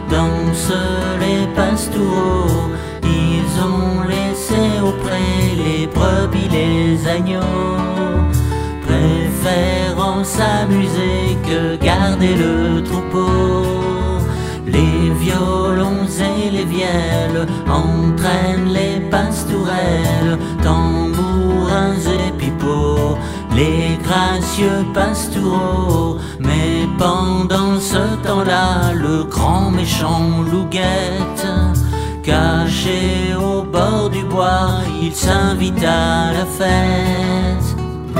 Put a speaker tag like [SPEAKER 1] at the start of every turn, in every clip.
[SPEAKER 1] dansent les pastoureaux. Ils ont laissé au pré les brebis, les agneaux, préférant s'amuser que garder le troupeau. Les violons et les vielles entraînent les pastourelles, tambourins et pipeaux, les gracieux pastoureaux. Mais pendant ce temps-là, le grand méchant loup-guette, caché au bord du bois, il s'invite à la fête.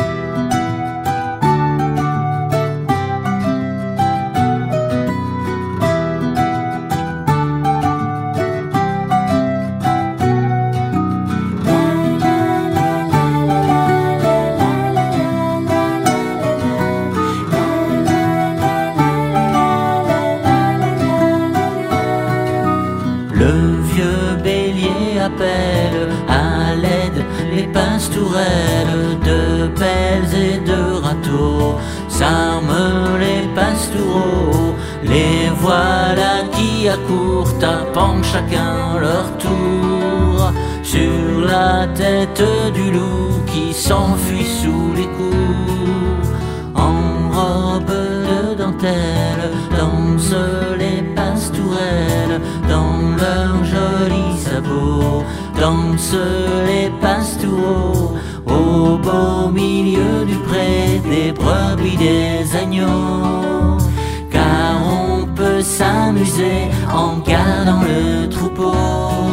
[SPEAKER 1] Le vieux bélier appelle à l'aide les pastourelles, de pelles et de râteaux s'arment les pastoureaux. Les voilà qui accourent, tapant chacun leur tour sur la tête du loup qui s'enfuit sous les coups. En robe de dentelle dansent les pastourelles, dans leurs jolis sabots dansent les pastoureaux. Au beau milieu du pré, des brebis, des agneaux, car on peut s'amuser en gardant le troupeau.